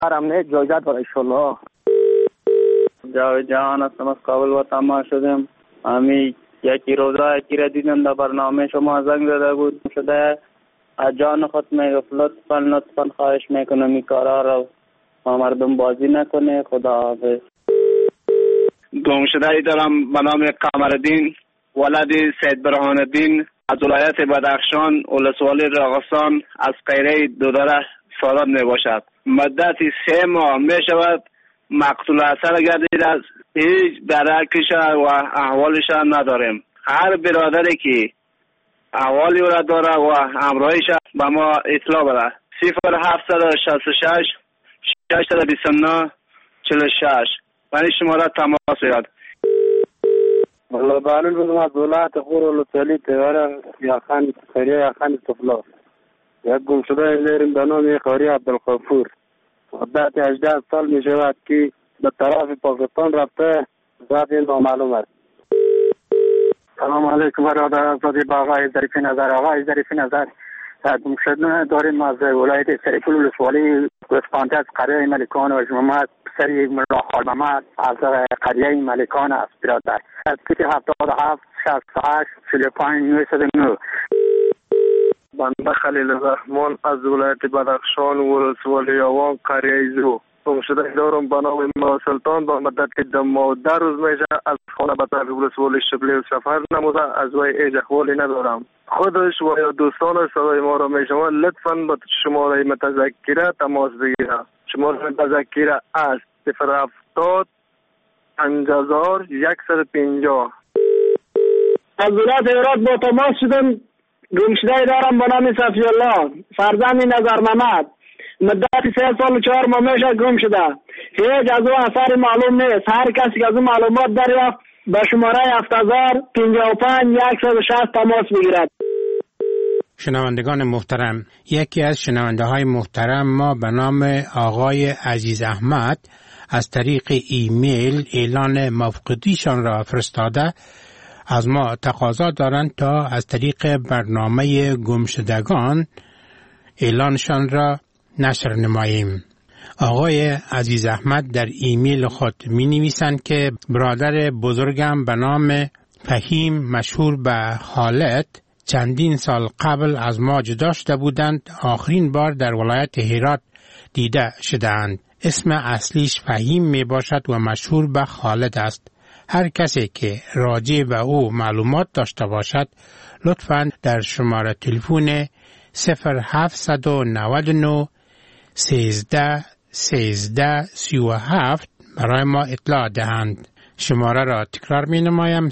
هم نه جایزت برای انشالله. جاوید جهان هستم از کابل و تماس شدم. امی یکی روزا یکی را دیدم در برنامه شما زنگ زده بود شده از جان خود میگفت لطفا خواهش میکنم این کارا رو ما مردم بازی نکنه. خدا حافظ. گم شده ای دارم به نام قمرالدین ولد سید برهان‌الدین از ولایت بدخشان ولسوالی راغستان از قیره دودره سالات می باشد. مدت 3 ماه می شود مقتول اثر گردید است. هیچ درکش و احوالش نداریم. هر برادری که احوالی را داره و همراهیش به ما اطلاع بده. 0766 629 46 من شماره تماس یاد. والله بانون بودم از ولایت خور ولسوالی تهران یاخان خیریه یاخان طفلا. یک گم شده ایریم به نام خیریه عبدالغفور. مدت 18 سال می شود که به طرف پاکستان رفته ذات نامعلوم است. سلام علیکم برادر آزادی با آقای ظریف نظر. آقای ظریف نظر گم شدن داریم از ولایت سریکل ولسوالی رسپانده از قریه ملکان و محمد پسری ملا خال محمد از قریه ملکان است برادر. از کیت 77 68 45 909. بنده خلیل الرحمن از ولایت بدخشان ولسوالی آوان قریه زو. گم شده دارم به نام ما سلطان با مدت 10 روز میشه از خانه به طرف ولسوالی شبلی و سفر نموده. از وی ایج احوالی ندارم. خودش و یا دوستانش صدای ما را میشنوه لطفاً به شماره متذکره تماس بگیره. شماره متذکره است 070 5150. از ولایت هرات با تماس شدم. گمشده دارم به نام صفی الله فرزند نظر محمد. مدت 3 سال و 4 ماه میشه گم شده. هیچ از او اثر معلوم نیست. هر کسی که از او معلومات دریافت به شماره 7055 160 تماس بگیرد. شنوندگان محترم، یکی از شنونده های محترم ما به نام آقای عزیز احمد از طریق ایمیل اعلان موفقیتشان را فرستاده از ما تقاضا دارند تا از طریق برنامه گمشدگان اعلانشان را نشر نماییم. آقای عزیز احمد در ایمیل خود می نویسند که برادر بزرگم به نام فهیم مشهور به خالد چندین سال قبل از ما جدا شده بودند. آخرین بار در ولایت هرات دیده شدند. اسم اصلیش فهیم می باشد و مشهور به خالد است. هر کسی که راجع به او معلومات داشته باشد لطفاً در شماره تلفن 0799 13 13 37 برای ما اطلاع دهند. شماره را تکرار می نمایم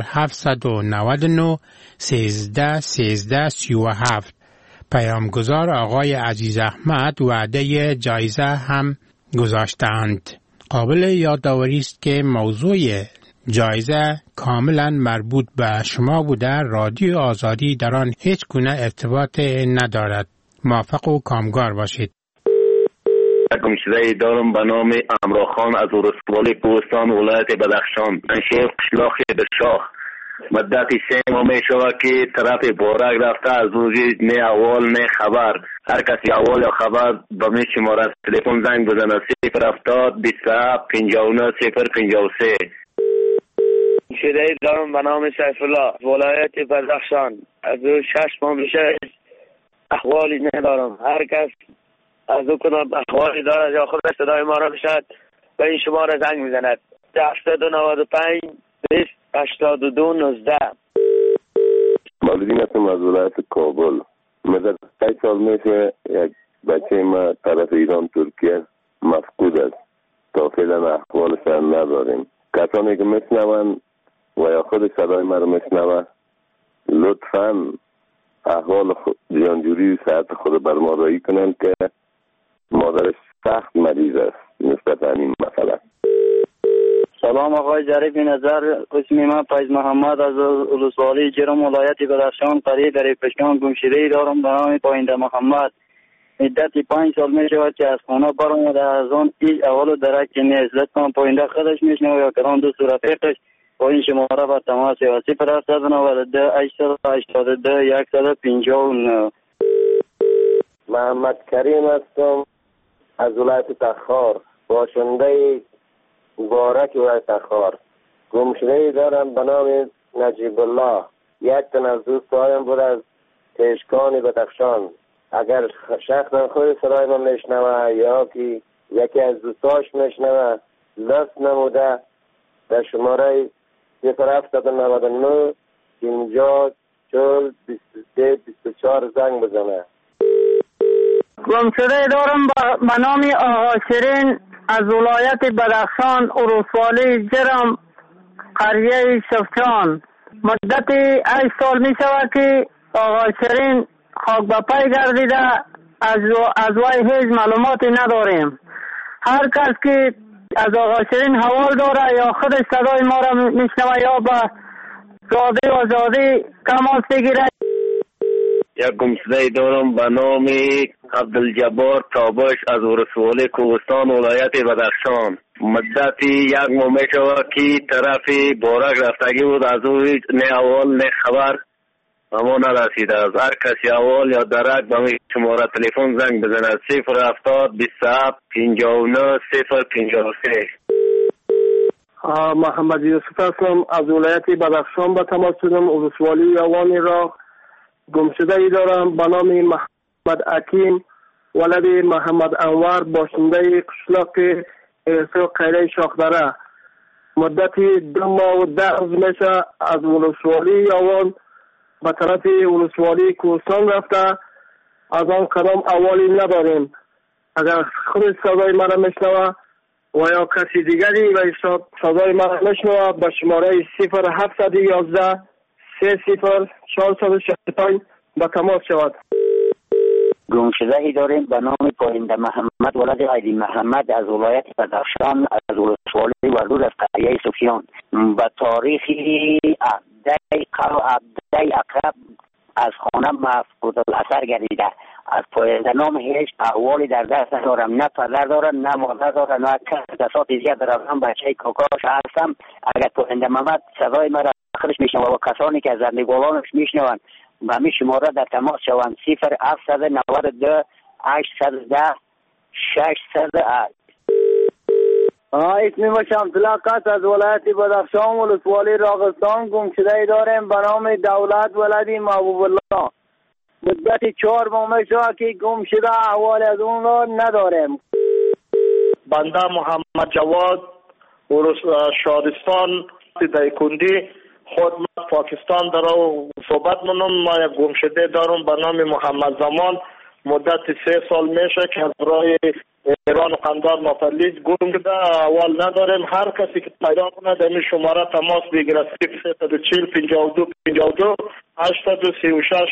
0799 13 13 37. پیامگذار آقای عزیز احمد وعده جایزه هم گذاشتند. قابل یادآوری است که موضوع جایزه کاملا مربوط به شما بوده. رادیو آزادی در آن هیچ گونه ارتباط ندارد. موفق و کامگار باشید. گمشده دارم به نام امرا خان از ولسوالی کوهستان ولایت بدخشان. منشی قشلاق درشاه. مدت 3 ماه می شود که طرف بارک رفته از روزی نه احوال نه خبر. هر کسی احوال یا خبر به می شماره تلفن زنگ بزنه 070 27 59 053. شده دارم به نام سیف الله ولایت بدخشان. از 6 ماه میشه احوالی ندارم. هر کس از او کدام احوالی دارد یا خودش صدای ما را بشد به این شماره زنگ میزند 795 20 82 19. مولودین هستم از ولایت کابل. مدت 8 سال میشه یک بچه ما طرف ایران ترکیه مفقود است. تا فعلا احوالش نداریم. کسانی که میشنون و یا خود صدای ما رو میشنوه لطفاً احوال جانجوری و صحت خود بر ما رایی کنند که مادرش سخت مریض است نسبت این مسئله. سلام آقای ظریف نظر. اسم من فیض محمد از ولسوالی جرم ولایت بدخشان قریه در پشکان گمشده دارم به نام پاینده محمد. مدت 5 سال می شود که از خانه برآمده. از آن هیچ احوال درک نیست. لطفاً پاینده خودش میشنوه یا کدام دوست رفیقش با این شماره با تماس 072 882 159. محمد کریم هستم از ولایت تخار، باشنده بارک ولایت تخار. گمشده‌ای دارم به نام نجیب الله. یک تن از دوستایم بود از تشکان بدخشان. اگر شخصا خود صدای من میشنوه یا که یکی از دوستاش میشنوه، لطف نموده در شماره 0799 50 40 23 24 زنگ بزنه. گمشده دارم به نام آقا شیرین از ولایت بدخشان، ولسوالی جرم، قریه شفچان. مدت 8 سال می شود که آقا شیرین خاک به پای گردیده، از وی هیچ معلوماتی نداریم. هر کس که از آقا شیرین حوال داره یا خودش صدای ما را میشنوه یا به زاده و زاده تماس بگیره. یک گمشده دارم به نام عبدالجبار تابش از ولسوالی کوهستان ولایت بدخشان. مدتی 1 ماه می شود که طرف بارک رفتگی بود، از او نه احوال نه خبر اما نرسیده است. هر کسی احوال یا درک به می شماره تلفن زنگ بزند 070 27 59 053. محمد یوسف هستم از ولایت بدخشان به تماس شدم. ولسوالی یوانی را گمشده ای دارم به نام محمد حکیم ولد محمد انور، باشنده قشلاق ایسو قیره شاخدره. مدتی 2 ماه و 10 روز میشه از ولسوالی یوان به طرف ولسوالی کوهستان رفته. از آن کدام احوالی نداریم. اگر خود صدای مرا میشنوه و یا کسی دیگری و صدای مرا میشنوه به شماره 0711 30 465 به تماس شود. گمشده‌ای داریم به نام پاینده محمد ولد عیدی محمد از ولایت بدخشان، از ولسوالی وردود از قریه سفیان. به تاریخ 17 اقرب از خانه مفقود الاثر گردیده. از پاینده نام هیچ احوالی در دست ندارم، نه پدر دارم نه مادر دارم، نه کسات زیاد دارم، بچه کاکاش هستم. اگر پاینده محمد صدای مرا آخرش میشنوه و کسانی که از زندگانش میشنوند و می شماره در تماس شوند 0792 810 608. اسمی ما شمسلاقات از ولایت بدخشان ولسوالی راغستان. گمشده داریم به نام دولت ولدی محبوب الله. مدت 4 ماه می شود که گمشده، احوال از اون را نداریم. بنده محمد جواد شادستان دیکندی خود من پاکستان در صحبت منم. ما یک گمشده دارم به نام محمد زمان. مدت 3 سال میشه که از راه ایران و قندار مفلیج گم شده، احوال نداریم. هر کسی که پیدا کنه در این شماره تماس بگیره 040 52 52 836.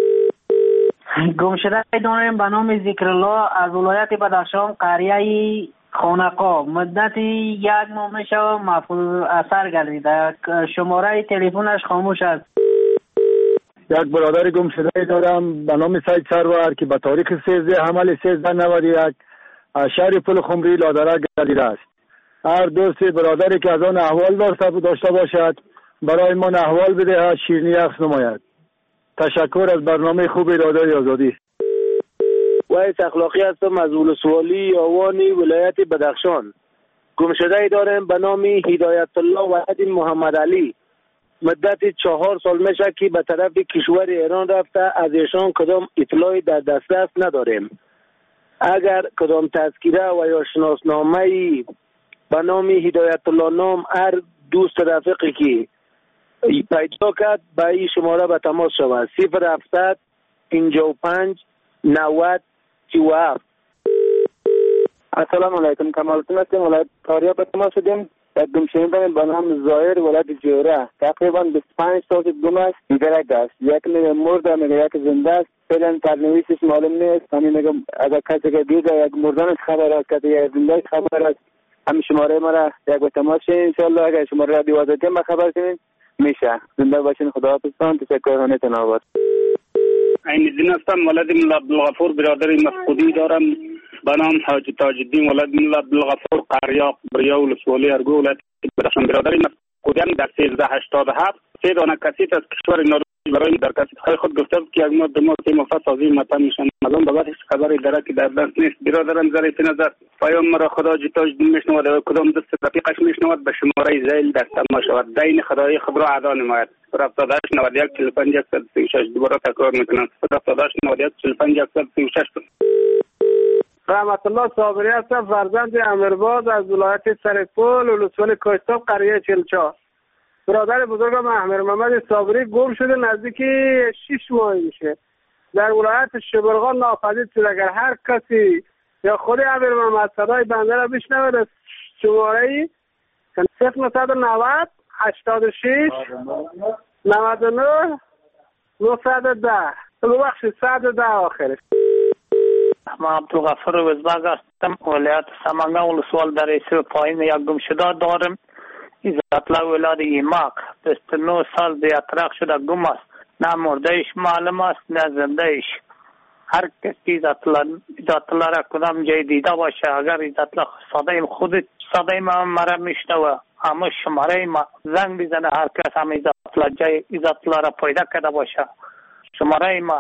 گمشده داریم به نام ذکرالله از ولایت بدخشان، قریه خانقا. مدت 1 ماه میشه مفقود اثر گردیده. شماره تلفنش خاموش است. یک برادر گمشده دارم به نام سید سرور که به تاریخ 13 حمل 1391 از شهر پل خمری لادره گردیده است. هر دوست برادری که از آن احوال داشته باشد برای من احوال بده، شیرینی عکس نماید. تشکر از برنامه خوب رادیوی آزادی. وایس اخلاقی هستم از ولسوالی یوانی ولایت بدخشان. گمشده دارم به نام هدایت الله ولد محمد علی. مدت 4 سال میشه که به طرف کشور ایران رفته. از ایشان کدام اطلاعی در دسترس نداریم. اگر کدام تذکره و یا شناسنامه به نام هدایت الله نام هر دوست رفیقی که پیدا کرد به این شماره به تماس شود 070 55 90 37. السلام علیکم. کمالتون هستیم ولایت کاریا به تماس شدیم. یک گمشده داریم به نام ظاهر ولد جوره. تقریبا 25 سال گم است. دیگرک است. یک میگه مرده میگه یک زنده است. فعلا سرنویسش معلوم نیست. همین میگه اگر کسی که دیگه یک مردنش خبر است، کسی یک زنده خبر است، همین شماره ما را یک به تماس شید. انشالله اگر شماره را 12 ما خبر کنید میشه. زنده باشین. خدا حافظتان. تشکر. تناوت. عین الدین هستم ولد مولا عبدالغفور. برادر مفقودی دارم به نام حاج تاج الدین ولد مولا عبدالغفور، قریاق بریا ولسوالی ارگو ولایت بدخشان. برادر مفقودی در 1387 3 دانه کثیف از کشور نروژ برای در کثیف‌های خود گفته بود که یک ماه 2 ماه 3 ماه سازی متن میشن. از اون بابت خبری داره که در دست نیست. برادرم ظریف نظر پیام مرا خدا جتاج میشنود و کدام دست رفیقش میشنود به شماره زیل دست ما شود دین خدای خود را ادا نماید. 78 91 45 136 دوباره تکرار میکنم 78 91 45 136. رحمت الله صابری هستم، فرزند امیرباز از ولایت سرپل ولسوالی کوهستان قریه چلچا. برادر بزرگم احمد محمد صابری گم شده نزدیک 6 ماه میشه. در ولایت شبرغان ناپدید شده. اگر هر کسی یا خود امیر محمد صدای بنده را بشنود از شماره 0990 86 99 910 ببخشید 110 آخرش. من عبدالغفور وزباغ هستم، ولایت سمنگان ولسوال در ایسو پایین یک گمشده دارم. این اطلاع ولاد ایماق 29 سال به اطراق شده گم است. نه مردهش معلوم است نه زندهش. هر کسی اطلاع را کدام جای دیده باشه، اگر اطلاع صدای خود صدای مرا میشنوه اما شماره ما زنگ بزنه، هر کس هم اطلاع جای اطلاع را پیدا کرده باشه. شماره ما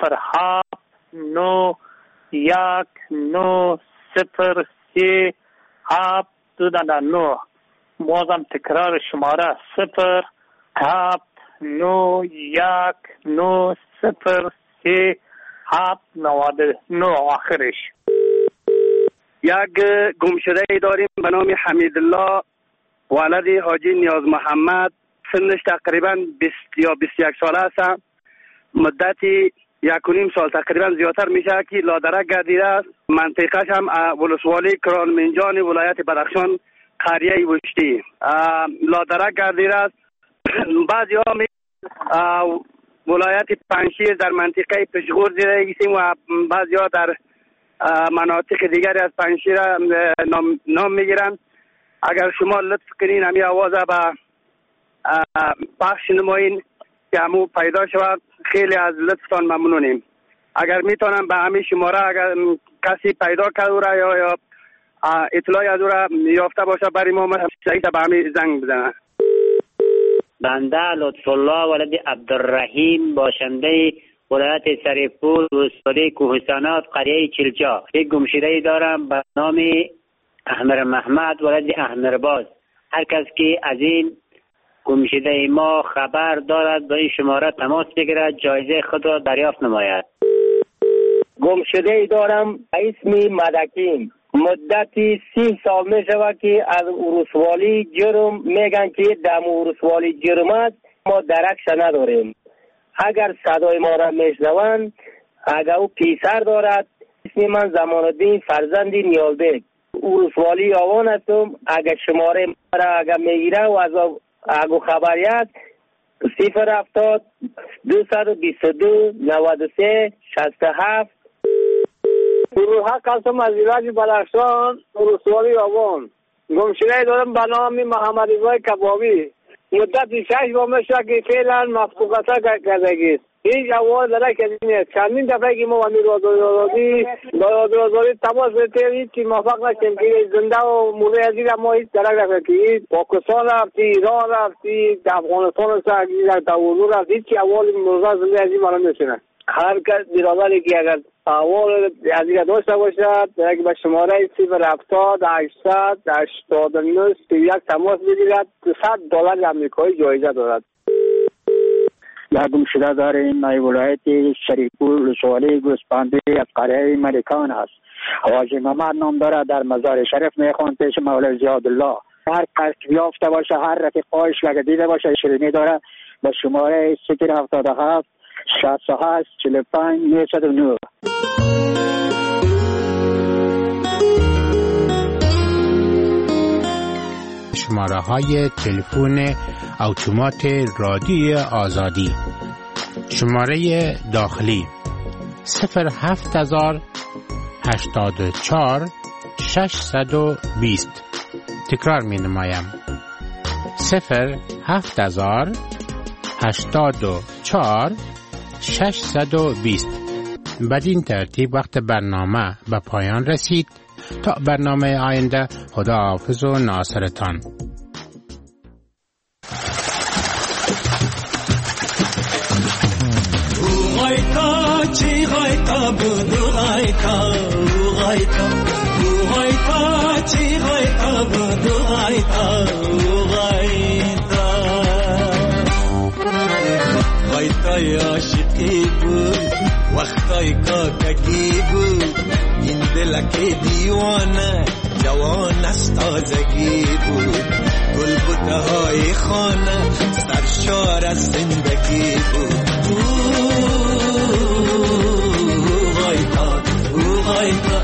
07 1 9 0 3 7 2 بازم تکرار شماره 0 7 1 9 0 3 7 99 آخرش. یک گمشده داریم به نام حمیدالله ولد حاجی نیاز محمد، سنش تقریبا 20 یا 21 ساله است. مدتی 1.5 سال تقریبا زیادتر میشه که لادرک گردیده است. منطقهش هم ولسوالی کرانمنجان ولایت بدخشان قریه وشتی لادرک گردیده است. بعضی ها ولایت پنشیر در منطقه پشغور زیده ایستیم و بعضی ها در مناطق دیگری از پنشیر نام میگیرن. اگر شما لطف کنین همی آواز به پخش نمایین که همو پیدا شود، خیلی از لطفتان ممنونیم. اگر میتونم به همین شماره اگر کسی پیدا کرده یا اطلاعی از او را یافته باشه برای ما شهید به همین زنگ بزنه. بنده لطف الله ولد عبدالرحیم باشنده ولایت سرپل ولسوالی کوهستانات قریه چلچا. یک گمشده دارم به نام احمد محمد ولد احمرباز. هر کس که از این گمشده ما خبر دارد به این شماره تماس بگیرد، جایزه خود را دریافت نماید. گمشده دارم اسم مدکین، مدتی 30 سال می شود که از ولسوالی جرم میگن که در ولسوالی جرم است، ما درکش نداریم. اگر صدای ما را میشنوند، اگر او پیسر دارد، اسم من زمان الدین فرزند نیالبک، ولسوالی آوان هستم. اگر شماره ما را اگر میگیره و از اگه خبریت 070 222 93 67. گروه قسم از ایراج بدخشان ولسوالی آوان. گمشده دارم به نام محمد رضا کبابی. مدت 6 ماه میشه که فعلا مفقودات کردگی. هیچ اول داره که نیست. چندین دفعه که ما با نیروی تماس بگیریم که موفق نشیم که زنده و مرده از این ما هیچ درک نکنیم. پاکستان رفتی، ایران رفتی، افغانستان رفتی، تاوزو رفتی، هیچ اول مرده زنده از این معلوم نشونه. هر کس برادری که اگر اول از این داشته باشد یک به شماره 070 800 89 31 تماس بگیرد. $100 آمریکایی جایزه دارد. یا گمشده داریم در ولایت شریفپور ولسوالی گوسپندی از قریه ملکان است. حاجی محمد نام دارد، در مزار شریف میخوان پیش مولای زیادالله. هر کس یافته باشه، هر رفیقایش اگه دیده باشه شیرینی داره به شماره 077 68 45 909. شماره های تلفن اتومات رادیو آزادی: شماره داخلی 07000 84 620. تکرار می نمایم 07000 84 620. بدین ترتیب وقت برنامه به پایان رسید. تا برنامه آینده، خداحافظ و ناصرتان. غایتا بودو غایتا غایتا غایتا چی غایتا بودو غایتا غایتا غایتای عاشقی بود وقتای کاکگی بود این دلک دیوانه جوان است تازگی بود گل بوته های خانه سرشار از زندگی بود غایتا غایتا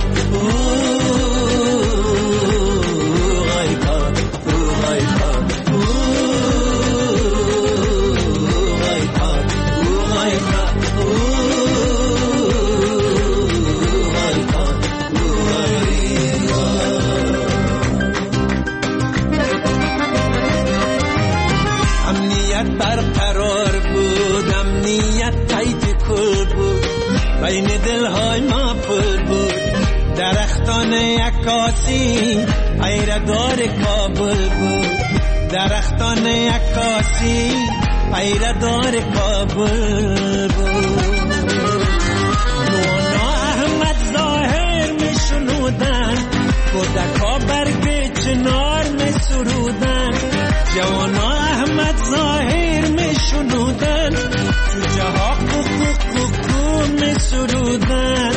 برقرار بود امنیت تایت کل بود بین دلهای ما پر بود درختان عکاسی پیردار کابل بود درختان عکاسی پیردار کابل بود نونا احمد ظاهر می شنودن کودکا برگ چنار می سرودن جوانا احمد ظاهر می شنودن جوجه ها کوکو می سرودن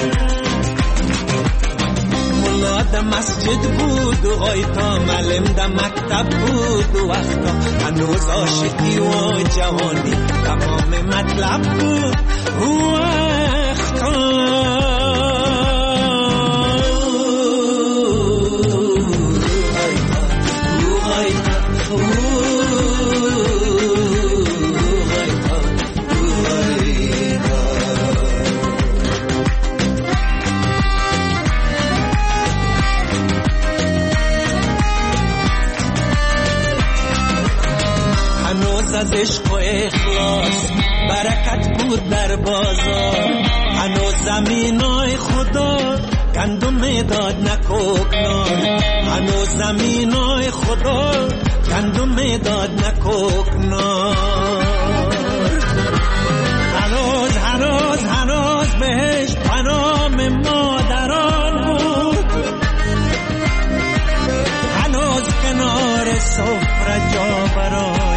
ملا ده مسجد بود و غایتا معلم ده مکتب بود و وقتا هنوز عاشقی و جوانی تمام مطلب بود و وقتا از عشق و اخلاص برکت بود در بازار هنوز زمینای خدا گندم داد نکوکنار هنوز زمینای خدا گندم داد نکوکنار هنوز بهش پنام مادران بود هنوز کنار سفره جا برای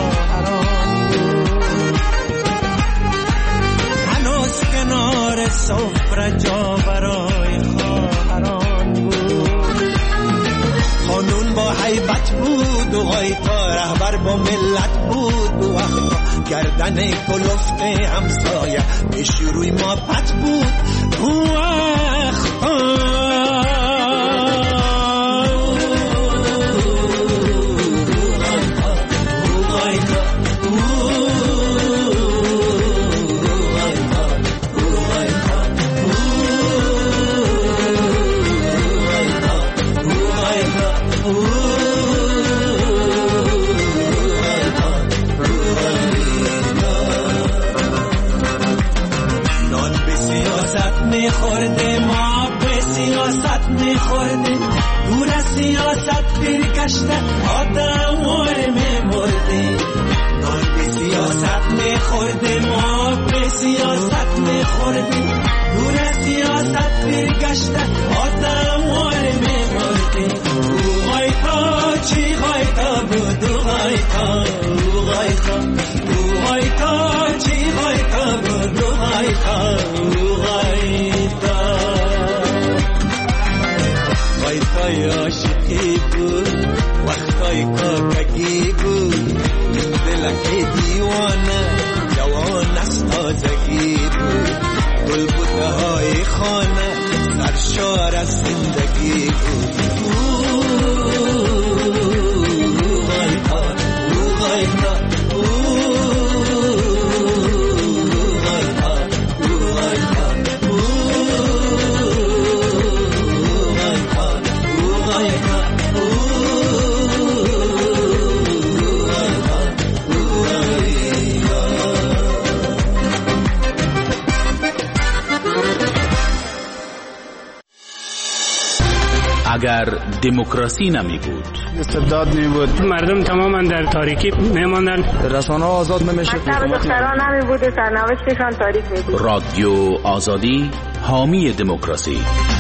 کنار سفره جا برای خواهران بود قانون با حیبت بود و غایتا رهبر با ملت بود و وقتا گردن کلفت همسایه پیش روی ما پت بود و وقتا میخورده ما به سیاست میخورده دور از سیاست برگشته آدم میمرده نان به سیاست میخورده ما به سیاست میخورده دور از سیاست برگشته آدم میمرده غایتا چی غایتا بود غایتا غایتا غایتا چی غایتا بود غایتا غایتای عاشقی بود وقتای کاکگی بود دلک دیوانه جوان است تازگی بود گل بوته های خانه سرشار از زندگی بود غایتا غایتا اگر دموکراسی نمی بود، استبداد نمی بود، مردم تماما در تاریکی میماندن، رسانه آزاد نمیشد، مکتب دختران نمی بود، سرنوشتشان تاریک می بود. رادیو آزادی حامی دموکراسی.